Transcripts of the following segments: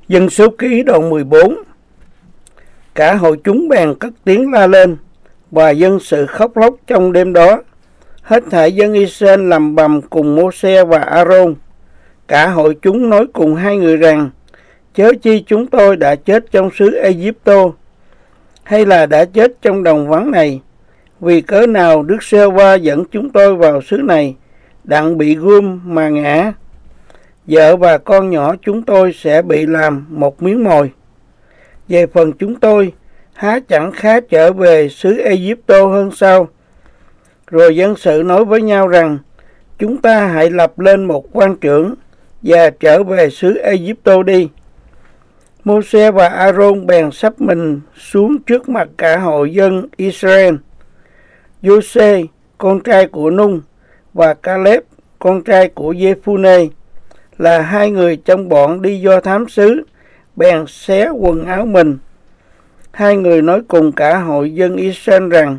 Dân số ký đoạn 14. Cả hội chúng bèn cất tiếng la lên, và dân sự khóc lóc trong đêm đó. Hết thảy dân Israel lầm bầm cùng Mô-se và A-rôn. Cả hội chúng nói cùng hai người rằng: chớ chi chúng tôi đã chết trong xứ Ai-cập-tô, hay là đã chết trong đồng vắng này? Vì cớ nào Đức Giê-hô-va dẫn chúng tôi vào xứ này, đặng bị gươm mà ngã? Vợ và con nhỏ chúng tôi sẽ bị làm một miếng mồi. Về phần chúng tôi, há chẳng khá trở về xứ Ai-cập-tô hơn sao? Rồi dân sự nói với nhau rằng: chúng ta hãy lập lên một quan trưởng và trở về xứ Ai-cập-tô đi. Mô-se và A-rôn bèn sắp mình xuống trước mặt cả hội dân Israel. Giô-se, con trai của Nung, và Ca-lép, con trai của Giê-phu-nê, là hai người trong bọn đi do thám xứ, bèn xé quần áo mình. Hai người nói cùng cả hội dân Israel rằng: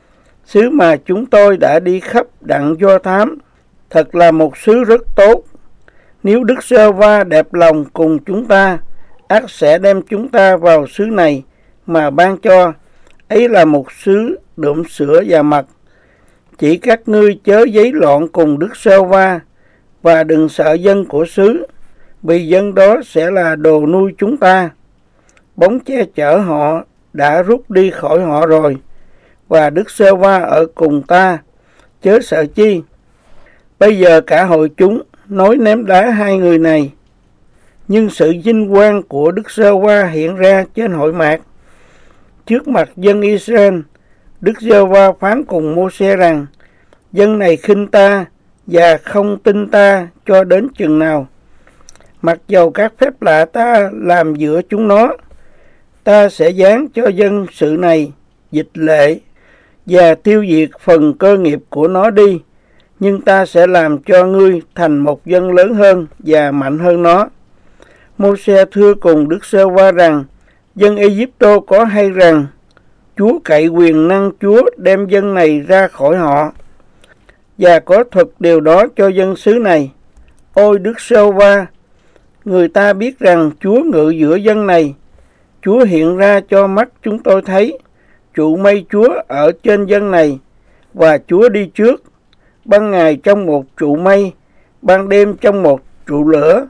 xứ mà chúng tôi đã đi khắp đặng do thám, thật là một xứ rất tốt. Nếu Đức Giê-hô-va đẹp lòng cùng chúng ta, ắt sẽ đem chúng ta vào xứ này mà ban cho. Ấy là một xứ đượm sữa và mật. Chỉ các ngươi chớ giấy loạn cùng Đức Giê-hô-va, và đừng sợ dân của xứ, vì dân đó sẽ là đồ nuôi chúng ta. Bóng che chở họ đã rút đi khỏi họ rồi, và Đức Giê-hô-va ở cùng ta, chớ sợ chi. Bây giờ cả hội chúng nói ném đá hai người này, nhưng sự vinh quang của Đức Giê-hô-va hiện ra trên hội mạc. Trước mặt dân Israel, Đức Giê-hô-va phán cùng Mô-se rằng: dân này khinh ta và không tin ta cho đến chừng nào. Mặc dầu các phép lạ ta làm giữa chúng nó, ta sẽ giáng cho dân sự này dịch lệ và tiêu diệt phần cơ nghiệp của nó đi, nhưng ta sẽ làm cho ngươi thành một dân lớn hơn và mạnh hơn nó. Mô-se thưa cùng Đức Giê-hô-va rằng: dân Ai-cập-tô có hay rằng Chúa cậy quyền năng Chúa đem dân này ra khỏi họ, và có thuật điều đó cho dân xứ này. Ôi Đức Giê-hô-va, người ta biết rằng Chúa ngự giữa dân này. Chúa hiện ra cho mắt chúng tôi thấy, trụ mây Chúa ở trên dân này, và Chúa đi trước, ban ngày trong một trụ mây, ban đêm trong một trụ lửa.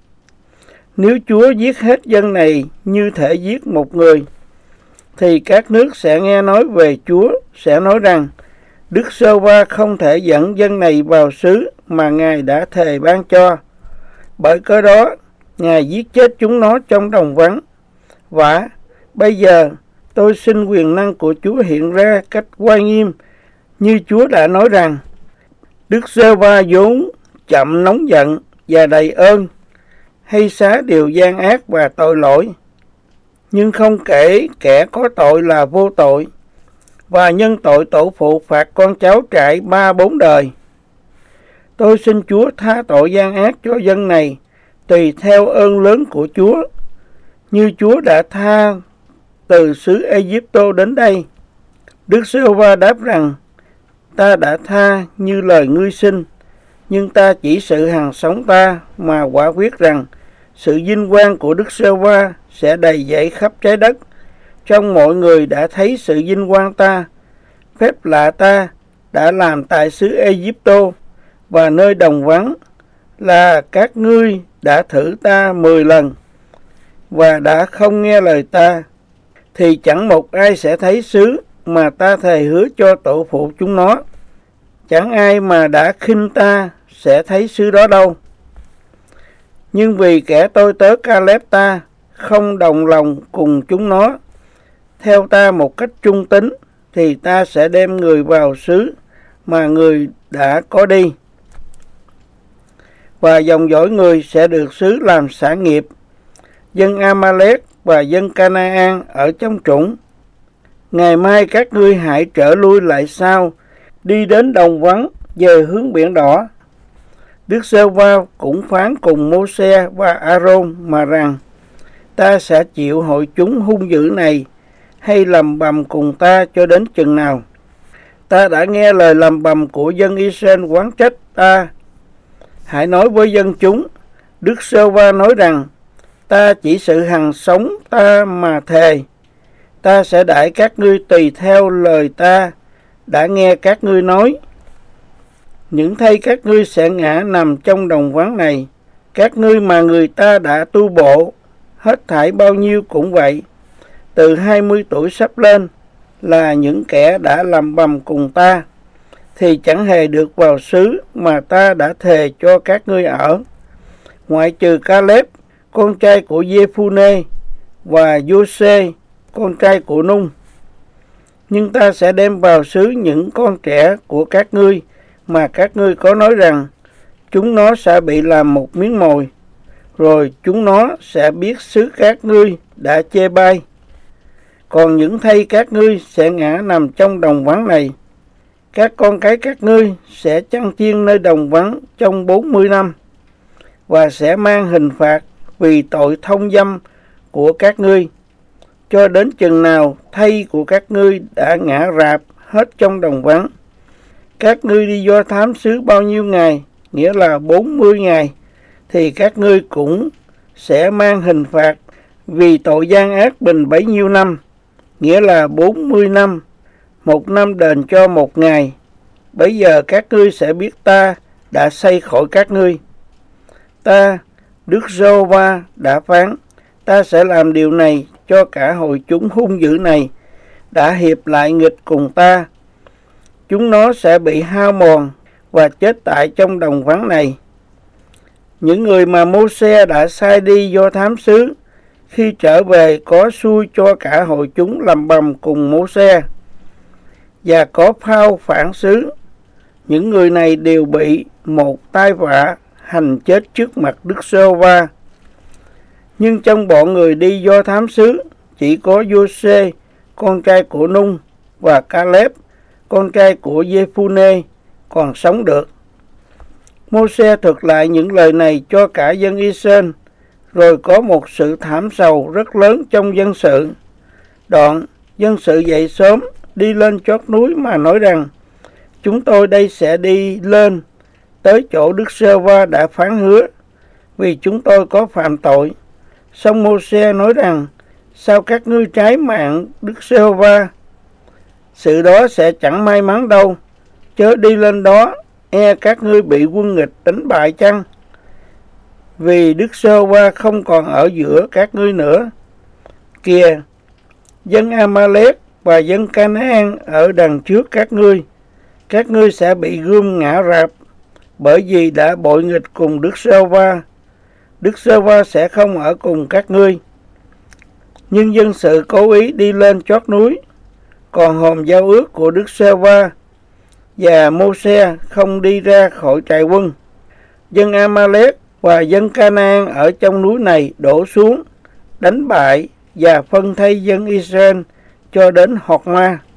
Nếu Chúa giết hết dân này như thể giết một người, thì các nước sẽ nghe nói về Chúa, sẽ nói rằng: Đức Giê-hô-va không thể dẫn dân này vào xứ mà Ngài đã thề ban cho. Bởi cớ đó, Ngài giết chết chúng nó trong đồng vắng. Và bây giờ tôi xin quyền năng của Chúa hiện ra cách oai nghiêm, như Chúa đã nói rằng: Đức Giê-hô-va vốn chậm nóng giận và đầy ơn, hay xá điều gian ác và tội lỗi, nhưng không kể kẻ có tội là vô tội, và nhân tội tổ phụ phạt con cháu trải 3-4 đời. Tôi xin Chúa tha tội gian ác cho dân này tùy theo ơn lớn của Chúa, như Chúa đã tha từ xứ Ai-cập-tô đến đây. Đức Giê-hô-va đáp rằng: ta đã tha như lời ngươi xin, nhưng ta chỉ sự hằng sống ta mà quả quyết rằng sự vinh quang của Đức Giê-hô-va sẽ đầy dẫy khắp trái đất. Trong mọi người đã thấy sự vinh quang ta, phép lạ ta đã làm tại xứ Ai-cập-tô và nơi đồng vắng, là các ngươi đã thử ta 10 lần và đã không nghe lời ta, thì chẳng một ai sẽ thấy xứ mà ta thề hứa cho tổ phụ chúng nó. Chẳng ai mà đã khinh ta sẽ thấy xứ đó đâu. Nhưng vì kẻ tôi tớ Ca-lép ta không đồng lòng cùng chúng nó, theo ta một cách trung tín, thì ta sẽ đem người vào xứ mà người đã có đi, và dòng dõi người sẽ được xứ làm sản nghiệp. Dân A-ma-lét và dân Ca-na-an ở trong trũng. Ngày mai các ngươi hãy trở lui lại sau, đi đến đồng vắng về hướng biển đỏ. Đức Giê-hô-va cũng phán cùng Mô-se và A-rôn mà rằng: ta sẽ chịu hội chúng hung dữ này hay lầm bầm cùng ta cho đến chừng nào? Ta đã nghe lời lầm bầm của dân Israel oán trách ta. Hãy nói với dân chúng: Đức Giê-hô-va nói rằng: ta chỉ sự hằng sống ta mà thề, ta sẽ đãi các ngươi tùy theo lời ta đã nghe các ngươi nói. Những thây các ngươi sẽ ngã nằm trong đồng vắng này, các ngươi mà người ta đã tu bộ, hết thảy bao nhiêu cũng vậy, từ 20 tuổi sắp lên, là những kẻ đã làm bầm cùng ta, thì chẳng hề được vào xứ mà ta đã thề cho các ngươi ở, ngoại trừ Caleb, con trai của Giê-phu-nê, và Giô-sê, con trai của Nung. Nhưng ta sẽ đem vào xứ những con trẻ của các ngươi mà các ngươi có nói rằng chúng nó sẽ bị làm một miếng mồi, rồi chúng nó sẽ biết xứ các ngươi đã chê bai. Còn những thây các ngươi sẽ ngã nằm trong đồng vắng này. Các con cái các ngươi sẽ chăn chiên nơi đồng vắng trong 40 năm, và sẽ mang hình phạt vì tội thông dâm của các ngươi, cho đến chừng nào thây của các ngươi đã ngã rạp hết trong đồng vắng. Các ngươi đi do thám xứ bao nhiêu ngày, nghĩa là 40 ngày, thì các ngươi cũng sẽ mang hình phạt vì tội gian ác bình bấy nhiêu năm, nghĩa là 40 năm, 1 năm đền cho 1 ngày. Bấy giờ các ngươi sẽ biết ta đã xây khỏi các ngươi. Ta, Đức Giê-hô-va đã phán, ta sẽ làm điều này cho cả hội chúng hung dữ này đã hiệp lại nghịch cùng ta. Chúng nó sẽ bị hao mòn và chết tại trong đồng vắng này. Những người mà Mô-se đã sai đi do thám xứ, khi trở về có xui cho cả hội chúng làm bầm cùng Mô-se, và có phao phản xứ. Những người này đều bị một tai vạ hành chết trước mặt Đức Giê-hô-va. Nhưng trong bọn người đi do thám xứ, chỉ có Giô-sê, con trai của Nung, và Caleb, con trai của Giê-phu-nê, còn sống được. Mô-se thuật lại những lời này cho cả dân I-sên, rồi có một sự thảm sầu rất lớn trong dân sự. Đoạn, dân sự dậy sớm, đi lên chót núi mà nói rằng, chúng tôi đây sẽ đi lên tới chỗ Đức Giê-hô-va đã phán hứa, vì chúng tôi có phạm tội. Song Mô-se nói rằng, sao các ngươi trái mạng Đức Giê-hô-va? Sự đó sẽ chẳng may mắn đâu, chớ đi lên đó, e các ngươi bị quân nghịch đánh bại chăng? Vì Đức Giê-hô-va không còn ở giữa các ngươi nữa. Kìa, dân A-ma-lét và dân Ca-na-an ở đằng trước các ngươi sẽ bị gươm ngã rạp, bởi vì đã bội nghịch cùng Đức Giê-hô-va. Đức Giê-hô-va sẽ không ở cùng các ngươi. Nhưng dân sự cố ý đi lên chót núi, còn hòm giao ước của Đức Giê-hô-va và Mô-se không đi ra khỏi trại quân. Dân A-ma-lét và dân Ca-na-an ở trong núi này đổ xuống, đánh bại và phân thây dân Israel cho đến Hột-ma.